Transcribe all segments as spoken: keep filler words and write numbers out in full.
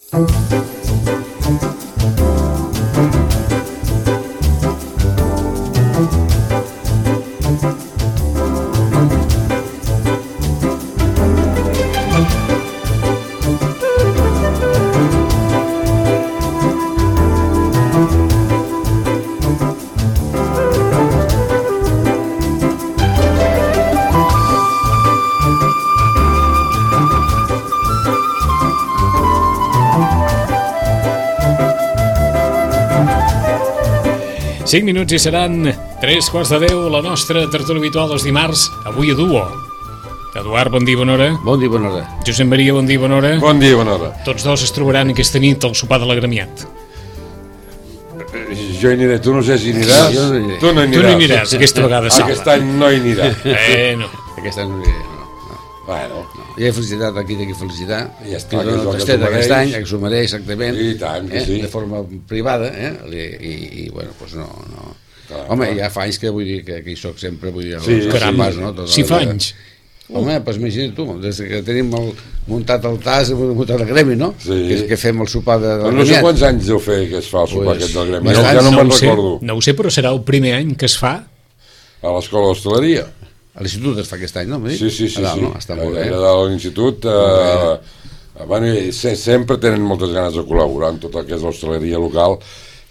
cinc minuts i seran tres quarts de deu, la nostra tertúlia habitual dels dimarts, avui a duo. Eduard, bon dia, bona hora. Bon dia, bona hora. Josep Maria, bon dia, bona hora. Bon dia, bona hora. Tots dos es trobaran aquesta nit al sopar de l'agremiat. Jo hi aniré, tu no sé si aniràs. Jo no aniré. Tu no aniràs. Tu no aniràs, aquesta vegada sala. Aquest any no hi anirà. Eh, no. Aquest any no aniré, no. Bueno, no. Ja he felicitat aquí, d'aquí felicitar. Ja està, que que és el que tasteta t'ho aquest mereix. any, que s'ho mereix exactament. I tant, que eh? sí. De forma privada, eh? I, i, i bueno, doncs no... no. Clar, Home, clar. ja fa anys que vull dir que, que hi soc sempre, vull dir... Sí, els caram, sopars, no? Tota si la fa vida. anys. Home, doncs imagina't tu, des que tenim el, muntat el T A S, muntat el gremi, no? Sí. Que, que fem el sopar de, de no sé quants anys deu fer que es fa el sopar Pues, aquest del gremi. bastants. Ja no me'n ho sé, recordo. no ho sé, però serà el primer any que es fa. A l'escola d'hostaleria. A l'institut es fa aquest any, no? M'ha dit? Sí, sí, sí. A dalt, sí. no? Està molt bé. Era de l'institut. Eh, bueno, i se- sempre tenen moltes ganes de col·laborar en tot el que és l'hostaleria local,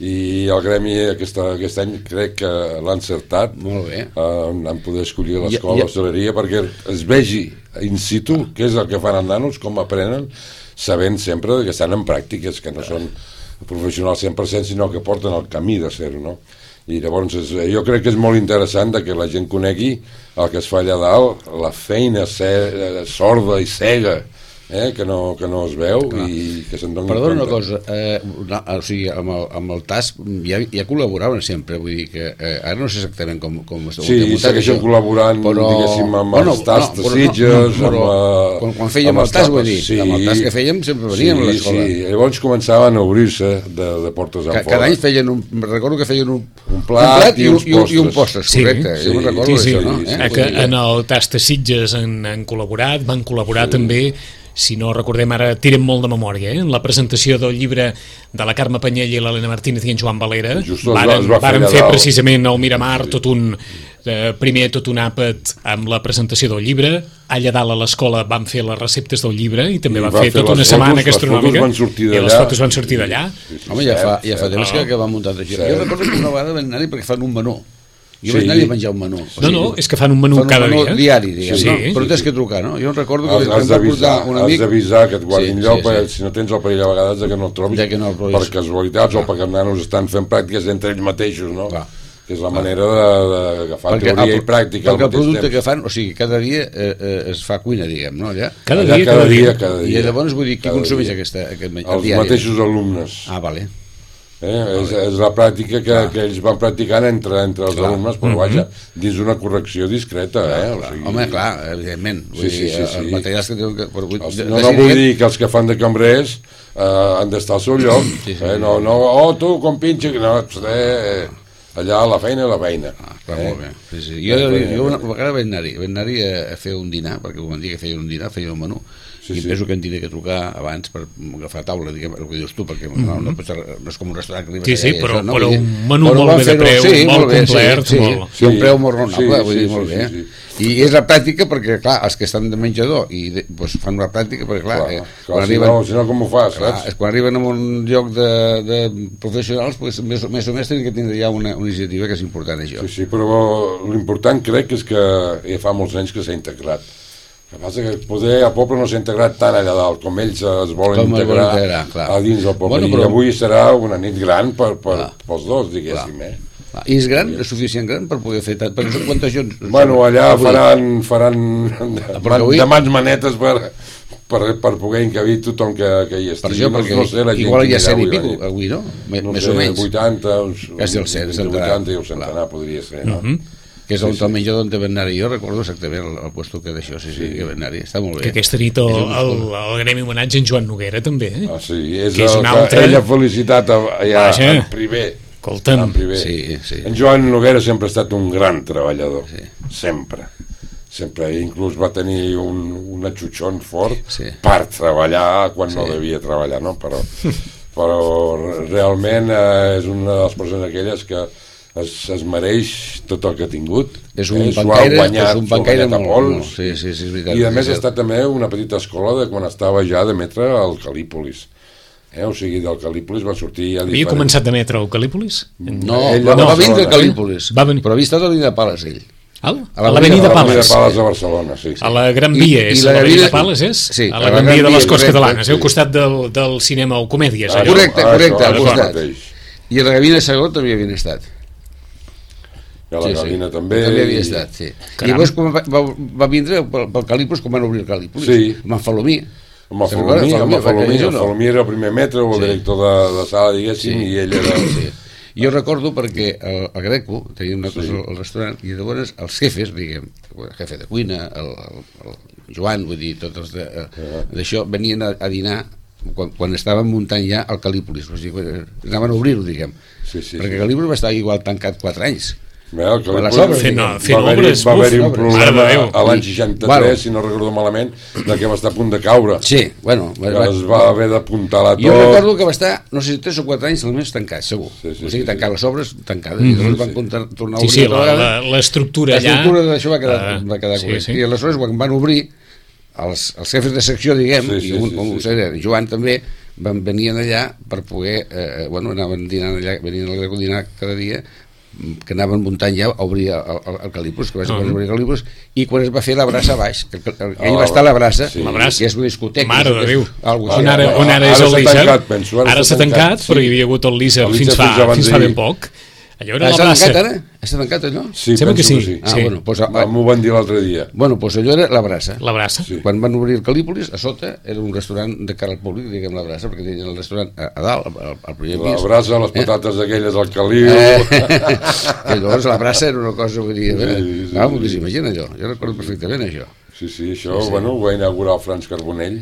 i el gremi aquest, aquest any crec que l'ha encertat. Molt bé. eh, en poder escollir l'escola Ja- ja- d'hostaleria perquè es vegi in situ què és el que fan els nanos, com aprenen, sabent sempre que estan en pràctiques, que no són professionals cent per cent, sinó que porten el camí de ser-ho, no? I llavors és, jo crec que és molt interessant de que la gent conegui el que es fa allà dalt, la feina se, sorda i cega, eh, que, no, que no es veu. Clar. I que se'n doni Perdona una compte. cosa, eh, una, o sigui, amb el, amb el T A S ja, ja col·laboraven sempre, vull dir que eh, ara no sé exactament com, com està Sí, segueixen col·laborant, diguéssim, amb bueno, els T A S de no, Sitges, no, no, però, amb, quan, quan fèiem amb el T A S, vull dir, sí, amb el T A S que fèiem sempre veníem sí, a l'escola. Sí, llavors començaven a obrir-se de, de portes en Ca, fora. cada any feien un, recordo que feien un, Un plat i, i un, uns i, un, i un postres, Sí, correcte, sí, jo me'n recordo Sí, sí, d'això, no? sí, Eh? eh, que Vull dir, en el Tast de Sitges han, han col·laborat, van col·laborar sí. també, si no recordem ara, tirem molt de memòria, eh? En la presentació del llibre de la Carme Panyella i l'Helena Martínez i en Joan Valera, Just es va- varen, es va fer varen allà fer dalt. precisament al Miramar tot un, eh, primer tot un àpat amb la presentació del llibre, allà dalt a l'escola van fer les receptes del llibre i també I va va fer fer tota les una setmana fotos, les gastronòmica fotos van sortir i les d'allà. fotos van sortir d'allà. Sí, sí, Home, ja fa, ja fa cert, temps cert. que, que va muntat això. Cert. Jo recordo que una vegada van anar-hi perquè fan un menú. Jo Sí. vaig anar-hi a menjar un menú. O No, no, és que fan un menú fan cada un menú dia. diari, diguem, Sí, no? sí. Però tens que trucar, no? Jo recordo que Has, em has va d'avisar, portar un has amic... d'avisar que et guardin Sí, lloc, sí, perquè sí. si no tens el perill a vegades de que no el trobis, De que no el trobis. per casualitats o perquè els nanos estan fent pràctiques entre ells mateixos, no? Clar. Que és la manera de- d'agafar Perquè, teoria el, i pràctica al perquè el mateix producte temps. que fan, o sigui, cada dia eh, eh, es fa cuina, diguem, no? Allà. Cada Allà dia, cada cada dia. dia, cada I dia. llavors vull dir, qui Cada consumeix dia. aquesta, aquest menjar? Els mateixos alumnes. Ah, vale. Eh? És, és la pràctica que, que ells van practicant entre, entre els Clar. alumnes, però vaja, dins una correcció discreta. Eh? O sigui, Home, clar, evidentment. Vull Sí, sí, dir, sí, sí. els materials que tenen que... Però vull, Els, de- no, de- no vull diguem- dir que els que fan de cambrers eh, han d'estar al seu lloc. Sí, sí. eh? No, no, oh, tu, com pinxa... No, eh, allà la feina i la feina. Ah, clar, eh? molt bé. Sí, sí. Jo, jo una vegada vaig anar-hi, vaig anar-hi a, a fer un dinar, perquè ho van dir que feien un dinar, feien un menú, Sí, i sí. penso que em tindré que trucar abans per agafar taula, diguem, el que dius tu, perquè no, no, pot ser, no és com un restaurant que arribes Sí, sí, allà i però- això, no? però Vull dir, un menú però molt van bé de fer-ho- preu, sí, molt bé, complet, sí, sí, molt- sí, un Sí, preu molt raonable, sí, vull dir, sí, molt sí, bé. sí, I és la pràctica perquè, clar, els que estan de menjador i de, pues, fan la pràctica perquè, clar, Clar, eh, clar, quan si, arriben... no, si no, com ho fas, Clar, saps? és quan arriben a un lloc de, de professionals, pues, més, o- més o menys tenen que tindre ja una, una iniciativa que és important, això. Sí, sí, però l'important crec és que ja fa molts anys que s'ha integrat. El que passa que poder a poble no s'ha integrat tant allà dalt com ells es volen Com es integrar, volen integrar, clar. a dins del poble. Bueno, I però- avui serà una nit gran per, per, Clar. pels dos, diguéssim. Eh? Ah, I és gran, és suficient gran per poder fer tant, perquè són quantes gens... Bueno, allà avui? faran, faran de, perquè avui- de mans manetes per, per, per poder encabir tothom que, que hi Per estigui. això, perquè no, no sé, la gent igual hi ha que cent i anirà pico, avui, la nit. avui, no? Me- No Més sé, o menys. vuitanta, uns, Quasi el cent, entre centenar. vuitanta i el centenar podria ser, no? Mhm. Que és on el menjador on vam anar-hi. Jo recordo exactament el, el puesto que d'això, sí, sí, que vam anar-hi. Està molt bé. Que aquesta nit el, el, el Gremi homenatge en Joan Noguera també, eh? Ah, sí, és, Que és el un que altre- ell ha felicitat a- allà Vaja. en primer. Escolta'm. En primer. Sí, sí. En Joan Noguera sempre ha estat un gran treballador, sí. sempre. sempre inclús va tenir un, un atxutxon fort sí. per treballar quan sí. no devia treballar, no? Però, però realment eh, és una de les persones aquelles que es, es mereix tot el que ha tingut. És un eh? bancaire, guanyat, és un bancaire molt, pols, molt, sí, sí, sí, és veritat. I a més ha estat també una petita escola de quan estava ja de metre al Cal·lípolis. Eh? O sigui, del Cal·lípolis va sortir ja Havia diferent. començat de metre al Cal·lípolis? No, Ell va, no, va vindre a Barcelona. Cal·lípolis, Va venir. però havia estat a l'Avenida Pales, ell. Al? A A l'Avenida A l'Avenida Pales. Pales de Barcelona, sí. sí. A la Gran Via, I- i és la a l'Avenida Gran Via- Pales, és? sí, a la Gran Via de les Corts correcte, Catalanes, eh? sí. Al costat del, del cinema o comèdies. Ah, allò. correcte, això, correcte, això, al això costat. mateix. I a la Gavina Segó també havien estat. I a la Gavina també. També havia i- estat, sí. Caram. I llavors quan va, va, va vindre pel, pel Cal·lípolis, com van obrir el Cal·lípolis. Sí. Amb en Falomí. Amb el Se'n Falomí, recorda? amb el Falomí, Falomí, el no? Falomí era el primer metre, o el Sí. director de, de sala, diguéssim, Sí. i ell era... Sí. Jo recordo perquè el, el Greco tenia una cosa Sí. al, al restaurant i llavors els jefes, diguem, el jefe de cuina, el, el, el Joan, vull dir, tots els de- eh, d'això, venien a, a dinar quan, quan estaven muntant ja el Cal·lípolis, o sigui, quan anaven a obrir-ho, diguem, Sí, sí, perquè sí. el Cal·lípolis va estar igual tancat quatre anys. Bé, el Quan les Cal·lípolis obres, Fent, diguem. fent va haver-hi obres, va haver-hi un obres. problema Mare de Déu. a l'any seixanta-tres, Bueno. si no recordo malament, de que va estar a punt de caure. Sí, bueno, Que es va haver d'apuntalar tot. jo recordo que va estar, no sé si tres o quatre anys almenys tancat, segur. Sí, sí, o sigui, sí, tancar sí. les obres tancades, i llavors van contar, tornar a Sí, obrir sí, altra la- vegada. la- l'estructura allà... L'estructura d'això va quedar, Ah, va quedar sí, correcte. sí. I aleshores, quan van obrir, els, els jefes de secció, diguem, Sí, sí, i un, sí, com sí. ho sé, Joan també, van, venien allà per poder, eh, bueno, anaven dinant allà, venien al Greco a dinar cada dia, que anaven muntant ja a obrir el, el, el Cal·lípolis, que va ser quan es va obrir el Cal·lípolis, i quan es va fer la brassa a baix, que, que, que ell Ah, va estar a la brassa, sí. La Brassa. que és una discoteca. Mare de Déu. Algo On així. ara, on ara Ara és el s'ha Lízer? tancat, penso, ara Ara s'ha s'ha tancat, tancat, però sí. hi havia hagut el Lízer El fins Lízer fa, fins abans fins fa ben d'ahir. poc. Allò Ah, era la està tancat brassa. ara? Està tancat allò? Sí, Sembla que penso sí. que sí. Ah, Sí. bueno, doncs, a, M'ho van dir l'altre dia. bueno, doncs allò era la brassa. La brassa. Sí. Quan van obrir el Cal·lípolis, a sota era un restaurant de cara al públic, diguem la brassa, perquè tenien el restaurant a, a dalt, al, al primer La pis. brasa, les patates aquelles al caliu... Eh, I llavors la brassa era una cosa, vull dir, a veure, Sí, sí, ah, sí. sí, imagina allò, jo recordo perfectament això. Sí, sí, això, bueno, ho va inaugurar el Franz Carbonell,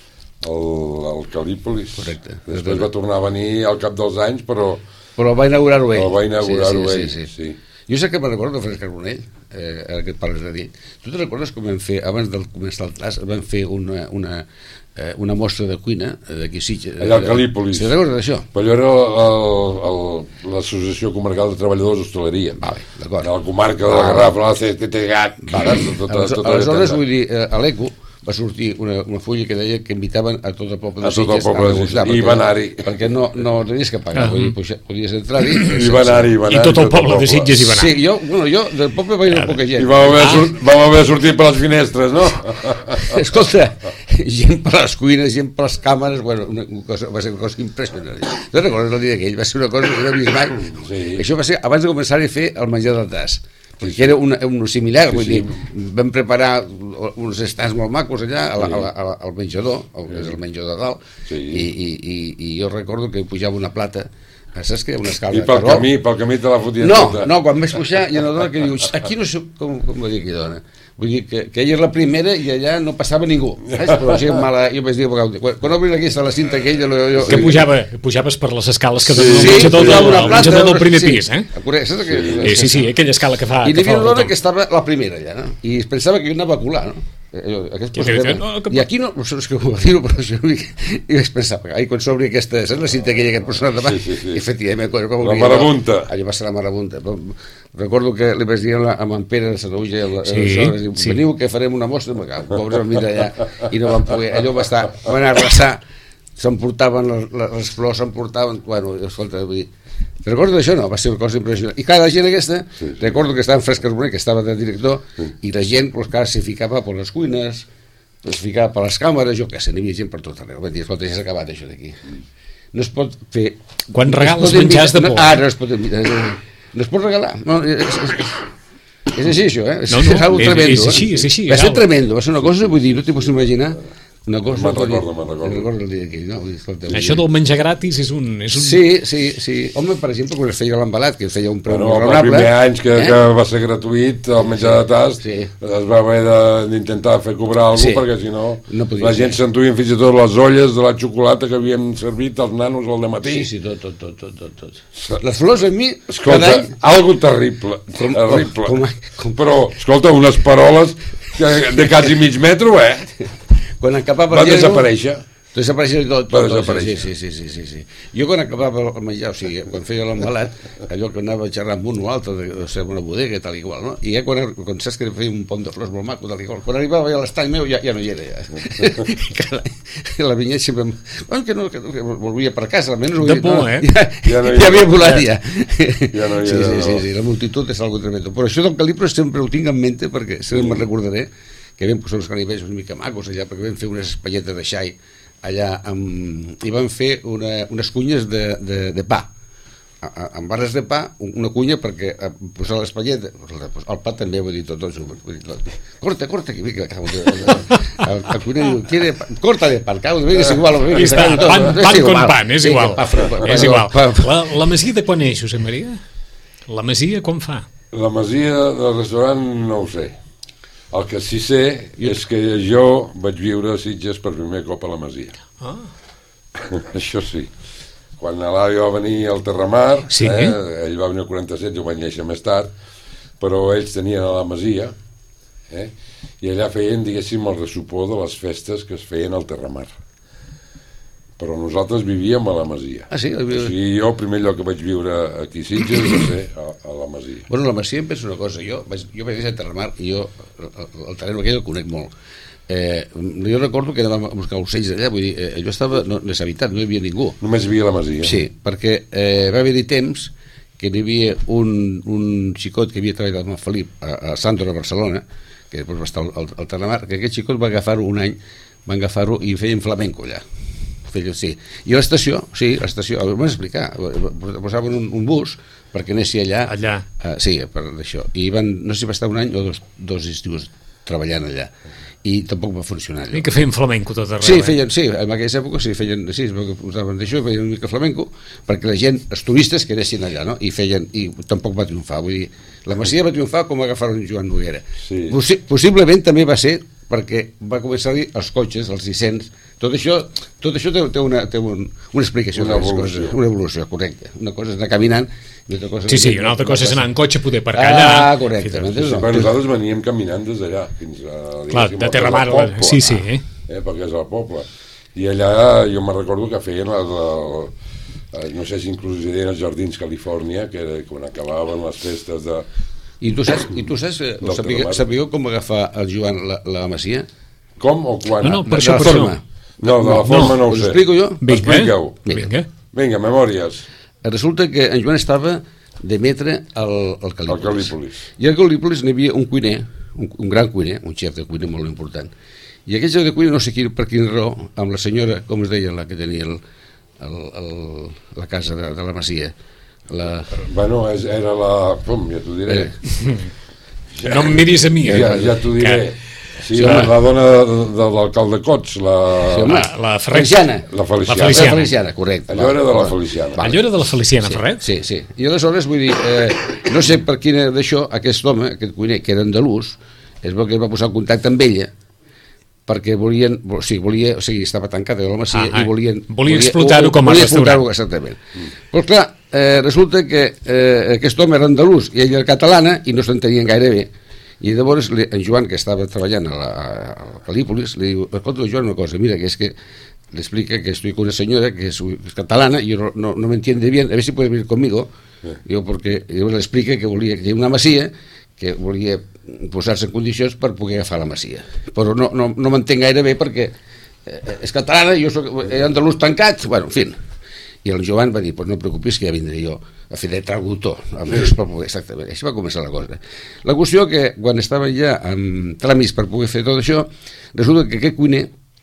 el, el Cal·lípolis. Correcte. Després va tornar a venir al cap dels anys, però Però va inaugurar-ho ell. el va inaugurar-ho sí, ell. sí, sí, sí. Jo sé que me'n recordo de Francesc Carbonell, eh, ara que et parles de dir. Tu te'n recordes com vam fer, abans del començar el tas, vam fer una, una, eh, una mostra de cuina eh, d'aquí Sitges. Allà al Cal·lípolis. Si te'n recordes d'això? Però allò era el- el- l'Associació Comarcal de Treballadors d'Hostaleria. Vale, d'acord. De la comarca de la Garraf, la C T T G A T, Vale. tota, Aleshores, tota, aleshores vull dir, eh, a l'Eco va sortir una, una fulla que deia que invitaven a tot el poble de A tot el Sitges poble de degustar, Sitges. I perquè- va anar-hi. perquè no, no tenies que pagar, Ah. vull dir, puja- podies entrar-hi I va anar-hi, va I anar-hi tot el poble de Sitges hi va anar. sí, jo, bueno, jo del poble va ir poca I gent. vam haver, Ah. sur vam haver sortit per les finestres, no? Escolta, gent per les cuines, gent per les càmeres, bueno, una, una cosa, va ser una cosa impressionant. Te'n recordes el dia aquell? Va ser una cosa que no he vist mai. Sí. Això va ser abans de començar a fer el menjar del tas, perquè sí, sí. era una, un similar, Sí, vull sí. dir, vam preparar uns estants molt macos allà, a la, a la, a la, al menjador, el que és el menjador de dalt, Sí. i, i, i, i jo recordo que pujava una plata, saps que hi ha una escala I de pel carró? camí, pel camí te la fotien No, tota. no, quan vaig pujar hi ha una dona que diu, aquí no sé com, com va dir aquella dona, vull dir que, que ella és la primera i allà no passava ningú, saps? Però gent mala, jo vaig dir, quan, quan obrin aquesta la cinta aquella, jo, jo, Que pujava, pujaves per les escales que Sí, donen sí, al menjador pujava del, una al plata, menjador del primer sí, pis, eh? correcte, saps que, Eh, sí, sí, aquella escala que fa... I que hi havia fa una el dona retorn. que estava la primera allà, no? I es pensava que jo anava a colar, no? Eh, aquest I aquell posat, no, que- I aquí no, no sé que ho va dir-ho, però jo i vaig pensar, ai, quan s'obri aquesta, saps la cinta aquella que et posa davant? Sí, sí, sí. I efectivament, quan, quan La obria, marabunta. allò va ser la marabunta. Però recordo que li vaig dir a, la, a en Pere de Sanaúja, Sí, sí, sí. veniu que farem una mostra, pobres van vindre allà i no van poder, allò va estar, van arrasar, s'emportaven les, les flors, s'emportaven, bueno, escolta, vull dir, te recordo d'això? No, va ser una cosa impressionant. I cada gent aquesta, sí, sí. recordo que estava en Fresc Carbonell, que estava de director, sí. i la gent, pues, clar, se ficava per les cuines, es ficava per les càmeres, jo què sé, n'hi havia gent per tot arreu. Vaig dir, escolta, ja s'ha acabat això d'aquí. No es pot fer... Quan no es regales pot enviar- menjars de no, por. Ah, no es pot enviar, no es pot regalar. No, és, és, és, és així, això, eh? És, No, no, és algo és- tremendo. és així, eh? és així, Va és ser algo. tremendo, va ser una cosa, vull dir, no t'hi pots imaginar una cosa... Me'n recordo, me'n recordo. Me'n recordo el dia aquell, no? Vull dir, escolta, Això del menjar gratis és un... És un... Sí, sí, sí. Home, per exemple, quan es feia l'embalat, que es feia un preu Bueno, molt els raonable... primers anys que, eh? que va ser gratuït, el menjar de tast, Sí. es va haver de- d'intentar fer cobrar alguna Sí. cosa, perquè si no, No podia la gent ser. s'enduien fins i tot les olles de la xocolata que havien servit els nanos al dematí. Sí, sí, tot, tot, tot, tot, tot, tot. Les flors a mi, Escolta, cada any... algo terrible, Com- terrible. com- com- Però, escolta, unes paroles que de quasi mig metro, eh? Quan acabava Va el lleno, desaparèixer. Desapareixia tot. Va tot, tot desaparèixer. Sí, sí, sí, sí, sí. Jo quan acabava el menjar, o sigui, quan feia l'embalat, allò que anava xerrant amb un o altre, de, de ser una bodega i tal i igual, no? I ja quan, quan saps que feia un pont de flors molt maco, tal i igual, quan arribava ja a l'estany meu ja, ja no hi era, ja. Carai, la vinyet sempre... em- Bueno, que no, que, no, que volvia per casa, almenys... ho De he dit, por, no, eh? Ja, Ja ja, no hi ja era. havia volat ja. Ja no hi sí, era, sí, sí, no. sí, la multitud és algo tremendo. Però això del calipro sempre ho tinc en mente perquè sempre me'n recordaré que vam posar uns canivets una mica macos allà perquè vam fer unes espatlletes de xai allà amb, i vam fer una, unes cunyes de, de, de pa a, a, amb barres de pa, una cunya perquè a posar l'espatlleta, el pa també vull dir tot, tot, vull dir, tot. corta, corta que vinga, cago, el, el, el cuiner diu, quiere pan? Corta de pan, cago, vinga, és igual, vinga, Aquí està, tot, pan, és pan igual. con pan, és Vinga, igual. pa, pa, pa, És pa, igual. pa, pa. La, la Masia de quan és, Josep Maria? La Masia quan fa? La masia del restaurant no ho sé. El que sí sé és que jo vaig viure a Sitges per primer cop a la masia. Ah. Això sí. Quan l'Eloi va venir al Terramar, Sí. eh, ell va venir al quaranta-set, jo vaig néixer més tard, però ells tenien a la masia, eh, i allà feien, diguéssim, el ressupor de les festes que es feien al Terramar. Però nosaltres vivíem a la masia. Ah, sí? O sigui, jo el primer lloc que vaig viure aquí a Sitges va ser a, a la masia. Bueno, la Masia em penso una cosa, jo vaig, jo vaig néixer a Terramar i jo el, el terreny aquell el conec molt. Eh, jo recordo que anàvem a buscar ocells allà, vull dir, eh, allò estava no, deshabitat, no hi havia ningú. Només hi havia la masia. Sí, perquè eh, va haver-hi temps que hi havia un, un xicot que havia treballat amb el Felip a, a Sandro, a Barcelona, que després va estar al, al, al Terramar, que aquest xicot va agafar-ho un any, van agafar-ho i feien flamenco allà. Feien, sí. I a l'estació, sí, a l'estació, ho vam explicar, posaven un, un bus perquè anessi allà. Allà. Uh, sí, per això. I van, no sé si va estar un any o dos, dos estius treballant allà. I tampoc va funcionar allò. I que feien flamenco tot arreu. Sí, eh? feien, sí, en aquella època sí, feien, sí, es veu que posaven d'això, feien una mica flamenco, perquè la gent, els turistes que anessin allà, no? I feien, i tampoc va triomfar, vull dir, la Masia va triomfar com agafaron Joan Noguera. Sí. Possi possiblement també va ser perquè va començar-hi els cotxes, els Licens, tot això, tot això té, té, una, té un, una explicació, Una de les evolució. coses, una evolució, correcte. Una cosa és anar caminant, i una altra cosa... Sí, sí, una altra cosa és anar en cotxe, poder aparcar allà. Ah, correcte. Fins a- m'entens? Sí, No, però tu- nosaltres veníem caminant des d'allà fins a... Clar, diguéssim, de al que és Terramar, el poble. sí, sí, eh? eh, perquè és el poble. I allà jo me'n recordo que feien el, el, el, no sé si inclús hi deien els Jardins Califòrnia, que era quan acabaven les festes de... I tu saps, i tu saps eh, Del sapigueu, Terramar. sapigueu com va agafar el Joan la, la Masia? Com o quan? No, no, per De això, la per forma. això. No, de la No, forma no, Us ho sé. explico jo? Vinga, Explica-ho. Vinga. Vinga, memòries. Resulta que en Joan estava d'emetre al, al Calípolis. Al Calípolis. I al Calípolis n'hi havia un cuiner, un, un gran cuiner, un xef de cuiner molt important. I aquest xef de cuiner, no sé quin, per quin raó, amb la senyora, com es deia, la que tenia el, el, el, la casa de, de la Masia, la... Bueno, és, era la... Pum, ja t'ho diré. Eh, No em miris a mi. eh? Ja, ja t'ho diré. Que- Sí, Sí, la, home. la dona de, de l'alcalde Cots, la... Sí, home. La, la Ferret. Feliciana. La Feliciana. La Feliciana. La Feliciana, correcte. Allò era de la Feliciana. Allò era de la Feliciana Sí, Ferret? sí, sí. I aleshores, vull dir, eh, no sé per quina d'això, aquest home, aquest cuiner, que era andalús, es veu que es va posar en contacte amb ella, perquè volien, o sigui, volia, o sigui, estava tancada de la Masia Ah, ah. i volien... Volia explotar-ho com a volia restaurant. explotar-ho, exactament. Mm. Però clar, eh, resulta que eh, aquest home era andalús i ella era catalana i no s'entenien gaire bé. I llavors li, en Joan, que estava treballant a la, a Calípolis, li diu, escolta, Joan, una cosa, mira, que es que le explica que estoy con una señora que es, es catalana y yo no, no, no me entiende bien, a ver si puede venir conmigo. Sí. Digo, porque yo le explica que volia que tenia una masia, que volia posar-se en condicions per poder agafar la masia. Però no, no, no m'entenc gaire bé perquè eh, és catalana, jo soc andalús tancat, bueno, en fi. I el Joan va dir, pues no et preocupis que ja vindré jo a fer de traductor. Exactament, així va començar la cosa. La qüestió que quan estaven ja amb tràmits per poder fer tot això, resulta que aquest cuiner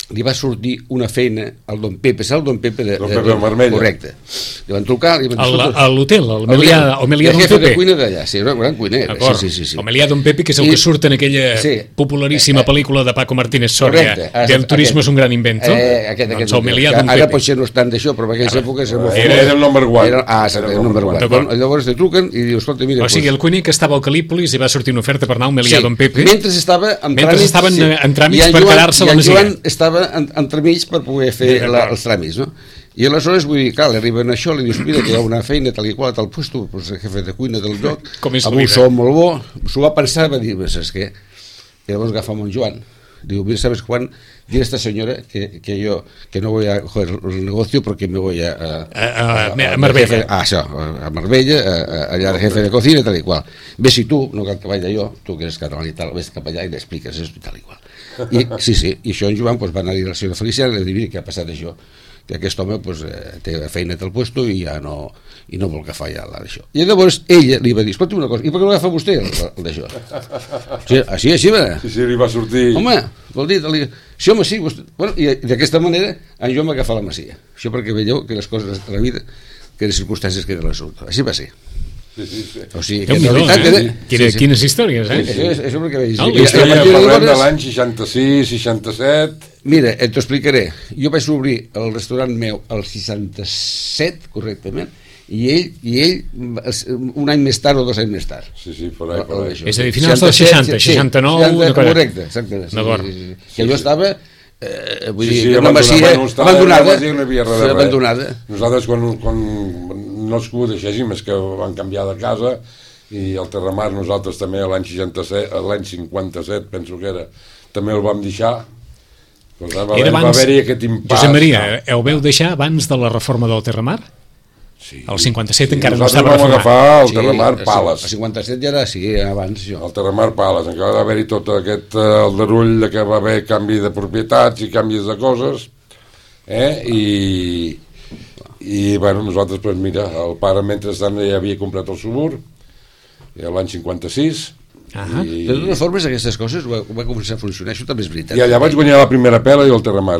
li va sortir una feina al Don Pepe, saps el Don Pepe de, Don de, Pepe de, Vermella. Correcte. Li van trucar, li van dir, A l'hotel, al Melià, al Melià el Don jefe Pepe. de cuina d'allà, sí, era un gran cuiner. D'acord, Sí, sí, sí, sí. el Melià Don Pepe, que és el I- que surt en aquella sí. popularíssima pel·lícula de Paco Martínez Soria, Correcte. del turisme Aquest. és un gran invento. Eh, aquest, aquest, Doncs el Melià que Don ara Pepe. potser no estan d'això, però en aquella època era molt Era- famós. era el number one. Era, ah, era el number one. D'acord. Bueno, llavors te truquen i diu, escolta, mira... O sigui, el cuiner que estava al Calípolis i va sortir una oferta per anar al Melià sí, Don Pepe. mentre estava en Mentre tràmits, estaven sí. en tràmits I en per Joan- quedar-se a la i en Masia. Joan estava en, entremig per poder fer D'acord. la, els tràmits, no? I aleshores, vull dir, clar, li arriben això, li dius, mira, que hi ha una feina tal i qual, tal puesto, pues, el jefe de cuina del lloc, Com és la amb un vida. sou molt bo, s'ho va pensar, va dir, saps què? I llavors agafa mon Joan, digo, mira, ¿sabes Juan? Dile a esta señora que, que yo que no voy a coger el negocio porque me voy a... A, a, a, a Marbella. Jefe, a, això, a Marbella, a, a, allà de jefe de cocina, tal i qual. Ves si tu, no cal que vagi jo, tu que eres català i tal, ves cap allà i l'expliques, és tal i qual. I, sí, sí, i això en Joan pues, va anar a dir a la senyora Feliciana i li va dir què ha passat això, que aquest home pues, eh, té feina al puesto i ja no, i no vol que fa ja d'això. I llavors ella li va dir, escolta una cosa, i per què no agafa vostè el, el d'això? Sí, així, així va. Sí, sí, li va sortir... Home, vol dir, li... sí, home, sí, vostè... bueno, i d'aquesta manera en Joan va agafar la Masia. Això perquè veieu que les coses de la vida, que les circumstàncies que la surt. Així va ser. Sí, sí, sí. O sigui, Déu que en n'hi do, realitat eh? era... Quina, sí, sí. Quines històries, eh? Sí, sí. Això, això perquè veig. No, I- la i- Estem i- i- parlant de aleshores- l'any seixanta-sis, seixanta-set... Mira, et t'ho explicaré. Jo vaig obrir el restaurant meu el seixanta-set, correctament, i ell, i ell un any més tard o dos anys més tard. Sí, sí, per ahí, per ahí. Això. És a dir, finals dels seixanta, sí, seixanta-nou, seixanta, una cosa. correcte, exactament. Sí, D'acord. sí, sí, sí. Que jo estava, eh, vull Sí, dir, sí, una abandonada, masia bueno, estava- abandonada, la masia no hi havia res de res. abandonada. Nosaltres, quan, quan no és que ho deixéssim, és que van canviar de casa, i el Terramar, nosaltres també l'any seixanta-set, l'any cinquanta-set, penso que era, també el vam deixar. Per tant, va, Era haver, va abans, haver-hi aquest impàs. Josep Maria, ho veu deixar abans de la reforma del Terramar? Sí. El cinquanta-set Sí, encara no nosaltres estava vam reformat. agafar el Sí, Terramar el Pales. cinquanta-set ja era, sí, era abans, jo. El Terramar Pales, encara va haver-hi tot aquest eh, aldarull de que va haver canvi de propietats i canvis de coses, eh? I, i bueno, nosaltres, pues, mira, el pare mentrestant ja havia comprat el Subur, l'any cinquanta-sis, Ah, i, De totes formes, aquestes coses va, va començar a funcionar, això també és veritat. i allà vaig guanyar la primera pela i el Terramar,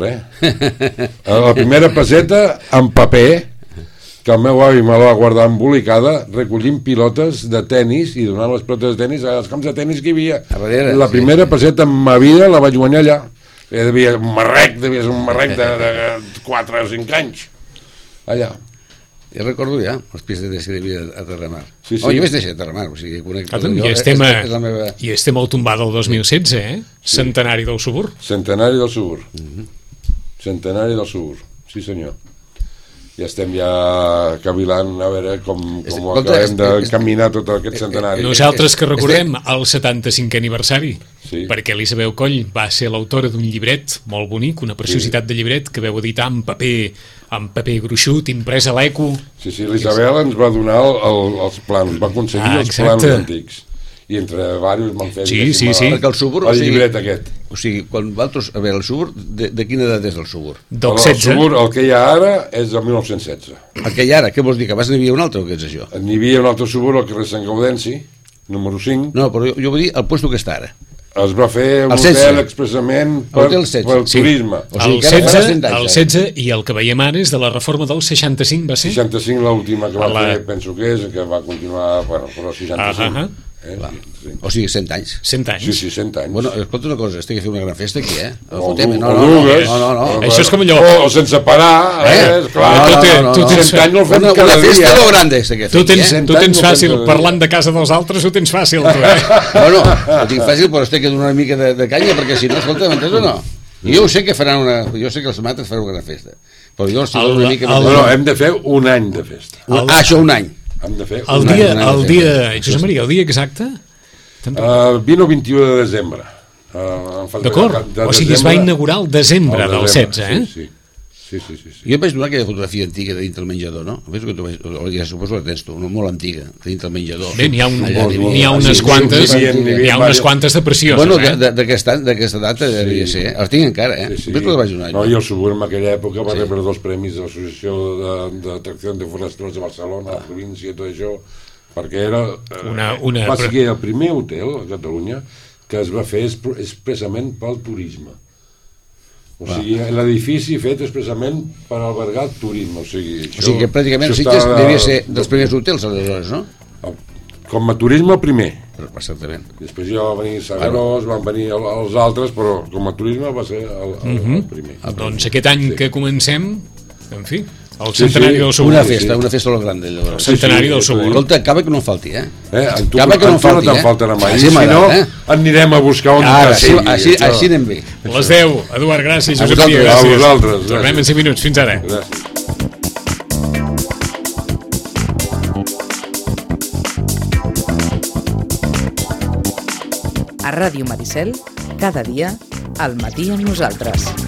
eh? La primera peseta en paper, que el meu avi me la va guardar embolicada, recollint pilotes de tennis i donant les pilotes de tennis als camps de tennis que hi havia. A veure, La sí. primera peseta en ma vida la vaig guanyar allà. Eh, devia un marrec, devia ser un marrec de, de quatre o cinc anys. Allà. Jo recordo ja els pistetes que hi havia a Terramar. Sí, sí. Oh, jo vaig deixar a Terramar, o sigui, conec... Escolta'm, jo, i estem, a, és, és la meva... i estem al tombar del dos mil setze, eh? Centenari del Subur. Centenari del Subur. Centenari del Subur. Sí, senyor. Ja estem ja cavilant a veure com, com Escolta, acabem és- d'encaminar tot aquest centenari. Nosaltres que recordem el setanta-cinquè aniversari, Sí. perquè l'Isabel Coll va ser l'autora d'un llibret molt bonic, una preciositat de llibret que veu editar en paper, en paper gruixut, imprès a l'eco. Sí, sí, l'Isabel ens va donar el, el, els plans, va aconseguir Ah, els exacte. plans antics. I entre diversos van fer, Sí, diguéssim, sí, sí. el, Perquè el Subur, o el sigui- llibret aquest. O sigui, quan vosaltres... A veure, el Subur, de, de quina edat és el Subur? Del el, el, setze. Subur, el que hi ha ara és del mil nou-cents setze. El que hi ha ara, què vols dir? Que abans n'hi havia un altre o què és això? N'hi havia un altre Subur al carrer Sant Gaudenci, número cinc. No, però jo, jo vull dir el puesto que està ara. Es va fer un El setze. hotel expressament per, Hotel setze. pel Sí. turisme. O sigui, El que ara farà setze, cent anys, el ara. setze i el que veiem ara és de la reforma del seixanta-cinc, va ser? seixanta-cinc l'última que va La- fer, penso que és, que va continuar, bueno, però seixanta-cinc. Ah, ah, Eh? Sí. O sigui, cent anys. cent anys. sí, sí, cent anys. Bueno, escolta una cosa, estic a fer una gran festa aquí, eh? El O fotem, du- no, o no, no, dues. no, no, no. Això és com allò. O, o sense parar, eh? Eh? Esclar, No, no, tu, no, no, tu no. tens cent anys no el fem Una, cada una festa dia. lo grande, este que Tu fem, tens, eh? tu anys tens no fem fàcil, cada dia. parlant de casa dels altres, ho tens fàcil, tu, eh? Bueno, ho tinc fàcil, però estic que donar una mica de, de canya, perquè si no, escolta, m'entens o no? I jo sé que faran una... Jo sé que els matres faran una gran festa. Però jo si El- dono una mica... el- No, no, hem de fer un any de festa. Ah, això, un any. Hem de fer El un dia, any. any, el un any. dia, Josep Maria, el dia exacte? Te'n recordes? Uh, vint o vint-i-u de desembre. Uh, em falta D'acord, de o sigui, es va desembre. inaugurar el desembre Al del desembre, setze, eh? Sí, sí, sí, sí, sí. Jo em vaig donar aquella fotografia antiga de dintre el menjador, no? Veus que tu vaig... o ja suposo que la tens tu, una molt antiga, de dintre el menjador. Bé, n'hi ha, un, Allà n'hi havia- n'hi ha unes sí, quantes, sí, sí, n'hi havia- n'hi ha n'hi unes havia- quantes de precioses, Bueno, eh? de- de- d'aquesta d'aquesta data devia ser. Els tinc encara, eh? Sí, sí. Ves que la vaig donar. No, i el Subur en aquella època va Sí. rebre dos premis de l'Associació de- d'Atracció de Forestals de Barcelona, la província, tot això, perquè era... eh, Una- una- va ser el primer hotel a Catalunya que es va fer expre- expressament pel turisme. O sigui, l'edifici fet expressament per albergar el turisme. O sigui, això, o sigui que pràcticament Sitges està... devia ser dels primers hotels aleshores, no? Com a turisme, el primer. Exactament. Després ja va venir Sagarós, van venir els altres, però com a turisme va ser el, el, el, el primer. El doncs aquest any sí. que comencem, en fi, el centenari sí, sí. del Sogorb. Una festa, una festa molt gran. El centenari sí, sí, del Sogorb. Escolta, acaba que no en falti, eh? eh en tu, acaba que no en falti, no eh? faltarà mai. Sí, si no, eh? anirem a buscar on Ara, sí, així, així anem bé. Les deu. Eduard, gràcies. A Josep Pia, vosaltres. gràcies. A vosaltres. Tornem en cinc minuts. Fins ara. Gràcies. A Ràdio Maricel, cada dia, al matí amb nosaltres.